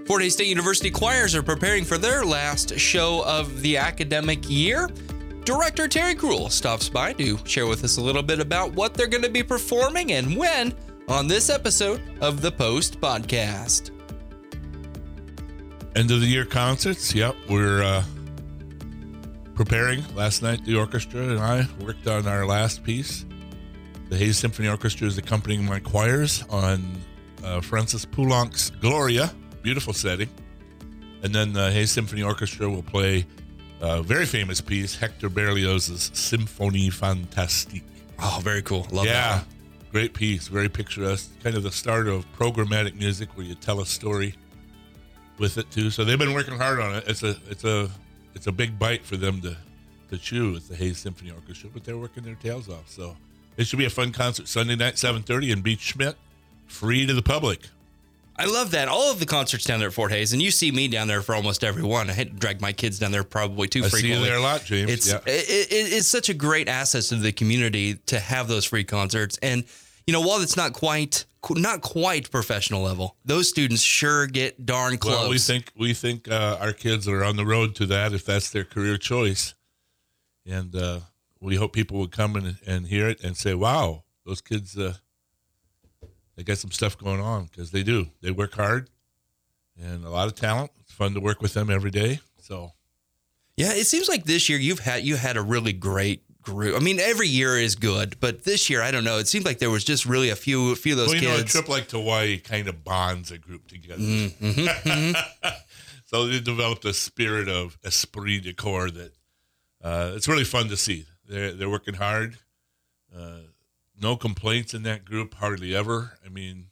Fort Hays State University choirs are preparing for their last show of the academic year. Director Terry Krul stops by to share with us a little bit about what they're going to be performing and when on this episode of the Post Podcast. End of the year concerts. Yep, we're preparing. Last night, the orchestra and I worked on our last piece. The Hays Symphony Orchestra is accompanying my choirs on Francis Poulenc's Gloria. Beautiful setting. And then the Hays Symphony Orchestra will play a very famous piece, Hector Berlioz's Symphonie Fantastique. Oh, very cool. Love that one. Great piece, very picturesque. Kind of the start of programmatic music where you tell a story with it too. So they've been working hard on it. It's a big bite for them to chew at the Hays Symphony Orchestra, but they're working their tails off. So it should be a fun concert Sunday night, 7:30 in Beach Schmidt, free to the public. I love that. All of the concerts down there at Fort Hays, and you see me down there for almost every one. I had to drag my kids down there probably too frequently. I see you there a lot, James. It's such a great asset to the community to have those free concerts. And, you know, while it's not quite professional level, those students sure get darn close. Well, we think our kids are on the road to that if that's their career choice. And we hope people will come and hear it and say, wow, those kids... they got some stuff going on, because they do. They work hard and a lot of talent. It's fun to work with them every day. So, yeah, it seems like this year you had a really great group. I mean, every year is good, but this year, I don't know. It seemed like there was just really a few of those kids. Know, a trip like to Hawaii kind of bonds a group together. So they developed a spirit of esprit de corps that it's really fun to see. They're working hard. No complaints in that group, hardly ever. I mean,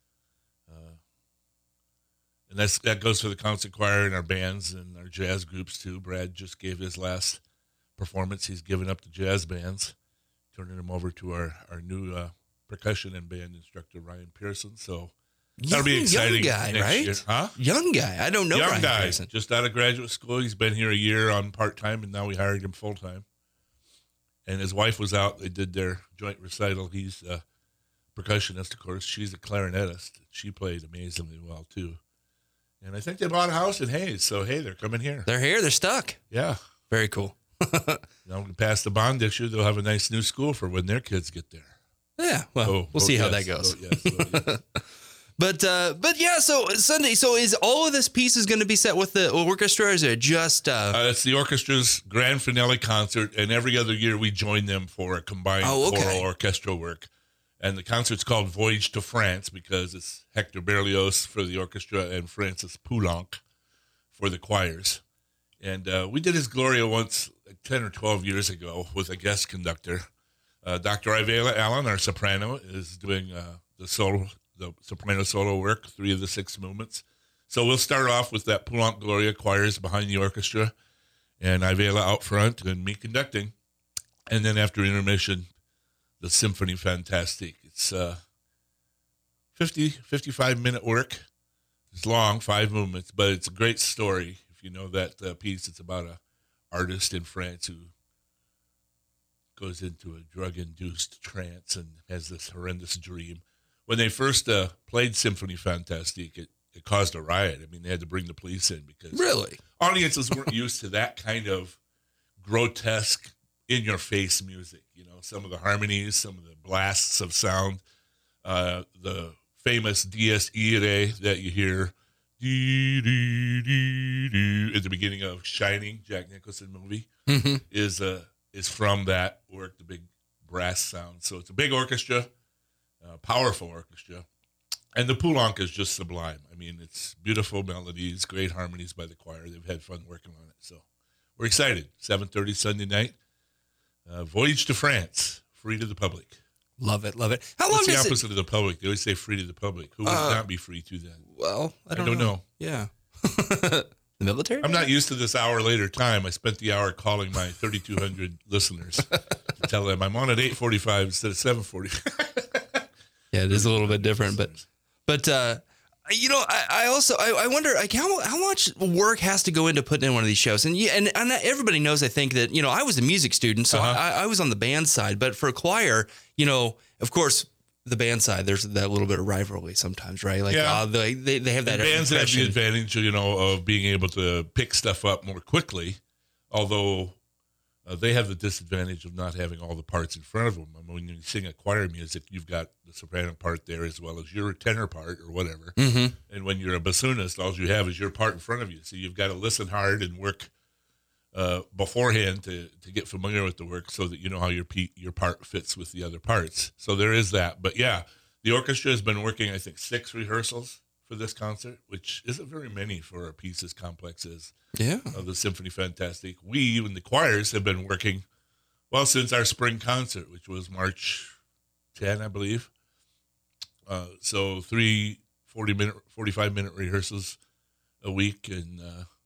and that goes for the concert choir and our bands and our jazz groups too. Brad just gave his last performance. He's given up the jazz bands, turning them over to our new percussion and band instructor, Ryan Pearson. So that'll be exciting. Young guy, next right? year. Huh? Young guy. I don't know Young Ryan guy, Pearson. just out of graduate school. He's been here a year on part-time, and now we hired him full-time. And his wife was out. They did their joint recital. He's a percussionist, of course. She's a clarinetist. She played amazingly well, too. And I think they bought a house in Hays. So, hey, they're coming here. They're here. They're stuck. Yeah. Very cool. Now we pass the bond issue. They'll have a nice new school for when their kids get there. Yeah. Well, we'll see how that goes. Yes. But yeah, so Sunday, so is all of this pieces going to be set with the orchestra, or is it just... it's the orchestra's grand finale concert, and every other year we join them for a combined choral orchestral work. And the concert's called Voyage to France because it's Hector Berlioz for the orchestra and Francis Poulenc for the choirs. And we did his Gloria once, like 10 or 12 years ago, with a guest conductor. Dr. Ivela Allen, our soprano, is doing the soprano solo work, 3 of the 6 movements. So we'll start off with that Poulenc Gloria, choirs behind the orchestra, and Ivela out front, and me conducting. And then after intermission, the Symphonie Fantastique. It's 55-minute work. It's long, 5 movements, but it's a great story. If you know that piece, it's about an artist in France who goes into a drug-induced trance and has this horrendous dream. When they first played Symphonie Fantastique, it caused a riot. I mean, they had to bring the police in because audiences weren't used to that kind of grotesque, in-your-face music. You know, some of the harmonies, some of the blasts of sound, the famous Dies Irae that you hear at the beginning of Shining, Jack Nicholson movie, is from that work, the big brass sound. So it's a big orchestra. Powerful orchestra, and the Poulenc is just sublime. I mean, it's beautiful melodies, great harmonies by the choir. They've had fun working on it, so we're excited. 7:30 Sunday night. Voyage to France, free to the public. Love it. How long What's the is opposite of the public? They always say free to the public. Who would not be free to that? Well, I don't know. Yeah. The military? I'm not used to this hour later time. I spent the hour calling my 3,200 listeners to tell them I'm on at 8:45 instead of 7:45. Yeah, it is a little bit different, but you know, I wonder like how much work has to go into putting in one of these shows, and everybody knows. I think that, you know, I was a music student, so I was on the band side, but for a choir, you know, of course, the band side, there's that little bit of rivalry sometimes, right? Like, they have that. And bands have the advantage, of being able to pick stuff up more quickly, although they have the disadvantage of not having all the parts in front of them. I mean, when you sing a choir music, you've got the soprano part there as well as your tenor part or whatever. Mm-hmm. And when you're a bassoonist, all you have is your part in front of you. So you've got to listen hard and work beforehand to get familiar with the work so that you know how your part fits with the other parts. So there is that. But yeah, the orchestra has been working, I think, 6 rehearsals for this concert, which isn't very many for a piece as complex as the Symphony Fantastique. We, even the choirs, have been working, since our spring concert, which was March 10, I believe. So 3 45-minute rehearsals a week, and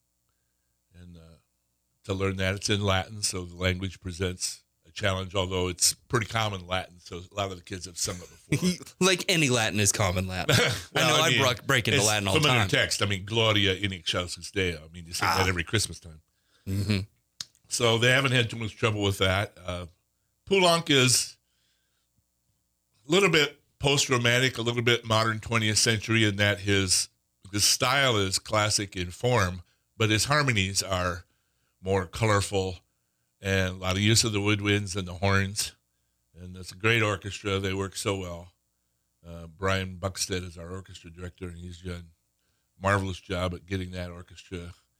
to learn that. It's in Latin, so the language presents a challenge, although it's pretty common Latin, so a lot of the kids have sung it before. Like any Latin is common Latin. I break into Latin all the time. Familiar text. I mean, Gloria in excelsis Deo. I mean, you sing that every Christmas time. Mm-hmm. So they haven't had too much trouble with that. Poulenc is a little bit post-romantic, a little bit modern 20th century in that his style is classic in form, but his harmonies are more colorful and a lot of use of the woodwinds and the horns. And it's a great orchestra. They work so well. Brian Buckstead is our orchestra director, and he's done a marvelous job at getting that orchestra,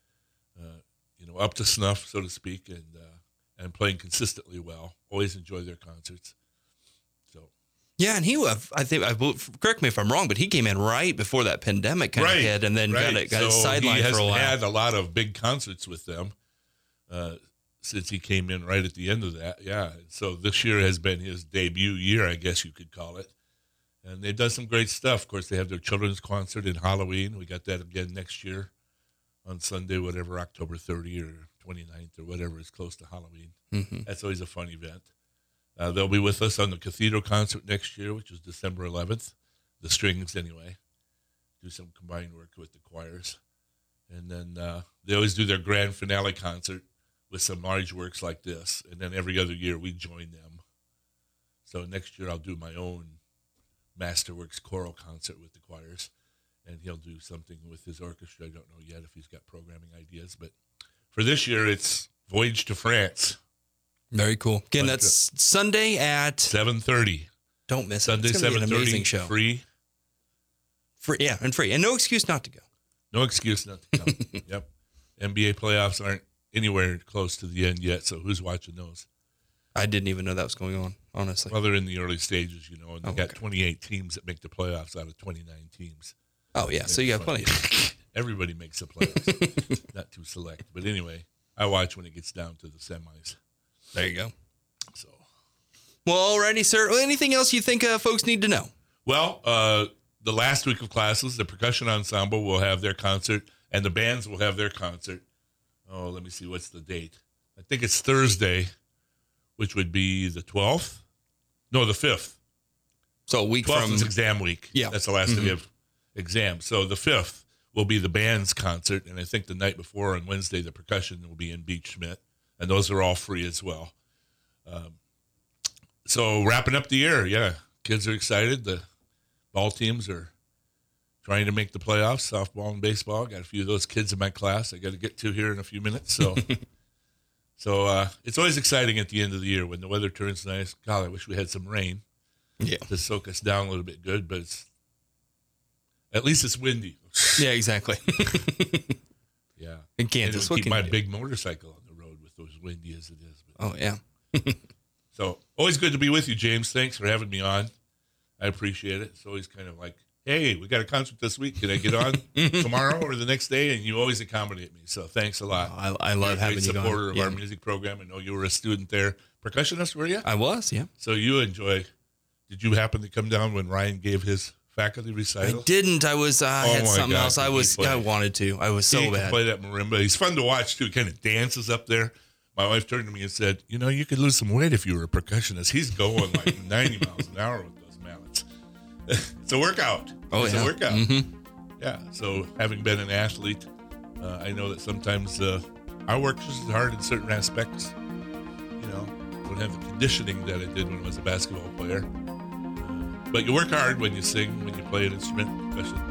up to snuff, so to speak, and playing consistently well. Always enjoy their concerts. Yeah, and correct me if I'm wrong, but he came in right before that pandemic kind of hit, and then got sidelined for a while. He has had a lot of big concerts with them since he came in right at the end of that. Yeah, so this year has been his debut year, I guess you could call it. And they've done some great stuff. Of course, they have their children's concert in Halloween. We got that again next year on Sunday, whatever, October 30 or 29th or whatever is close to Halloween. Mm-hmm. That's always a fun event. They'll be with us on the Cathedral concert next year, which is December 11th. The strings, anyway. Do some combined work with the choirs. And then they always do their grand finale concert with some large works like this. And then every other year we join them. So next year I'll do my own Masterworks choral concert with the choirs. And he'll do something with his orchestra. I don't know yet if he's got programming ideas. But for this year, it's Voyage to France. Very cool. Again, that's Sunday at 7:30. Don't miss it. Sunday, 7:30. An amazing show. Free. And free. And no excuse not to go. No excuse not to come. Yep. NBA playoffs aren't anywhere close to the end yet, so who's watching those? I didn't even know that was going on, honestly. Well, they're in the early stages, and they got 28 teams that make the playoffs out of 29 teams. Oh, yeah, so you got plenty. Everybody makes the playoffs. Not too select. But anyway, I watch when it gets down to the semis. There you go. So, well, alrighty, sir. Anything else you think folks need to know? Well, the last week of classes, the percussion ensemble will have their concert, and the bands will have their concert. Oh, let me see. What's the date? I think it's Thursday, which would be the 12th. No, the 5th. So a week 12th from... is exam week. Yeah. That's the last day of exam. So the 5th will be the band's concert, and I think the night before on Wednesday, the percussion will be in Beach Schmidt. And those are all free as well. So wrapping up the year, yeah. Kids are excited. The ball teams are trying to make the playoffs, softball and baseball. Got a few of those kids in my class I got to get to here in a few minutes. So it's always exciting at the end of the year when the weather turns nice. God, I wish we had some rain to soak us down a little bit good, but at least it's windy. Yeah, exactly. Yeah. In Kansas. And keep my big motorcycle on the road with those windy as it is. But, oh, yeah. So always good to be with you, James. Thanks for having me on. I appreciate it. It's always kind of like, hey, we got a concert this week. Can I get on tomorrow or the next day? And you always accommodate me. So thanks a lot. I love having you on. You're a great supporter of our music program. I know you were a student there. Percussionist, were you? I was, yeah. So you enjoy. Did you happen to come down when Ryan gave his faculty recital? I didn't. I was had something else. I wanted to. I was so bad. Play that marimba. He's fun to watch too. He kind of dances up there. My wife turned to me and said, you could lose some weight if you were a percussionist. He's going like 90 miles an hour with those mallets. It's a workout. It's a workout. Mm-hmm. Yeah. So having been an athlete, I know that sometimes I work just as hard in certain aspects. Don't have the conditioning that I did when I was a basketball player. But you work hard when you sing, when you play an instrument, especially.